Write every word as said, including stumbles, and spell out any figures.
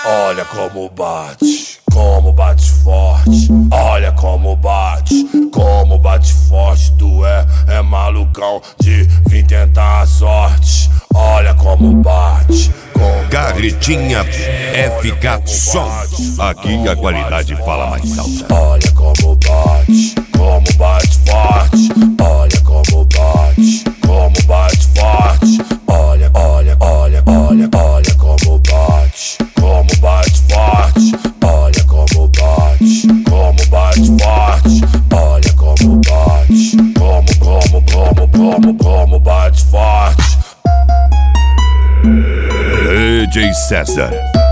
Olha como bate, como bate forte. Olha como bate, como bate forte. Tu é, é malucão de vir tentar a sorte. Olha como bate, como Carretinha F K Sons. Aqui a qualidade fala mais alta. Olha como bate, como bate forte. Olha como bate, como bate forte. Olha, olha, olha, olha, olha como bate, como bate forte. Olha como bate, como bate forte. Olha como bate, como, como, como, como, como bate forte. D J César.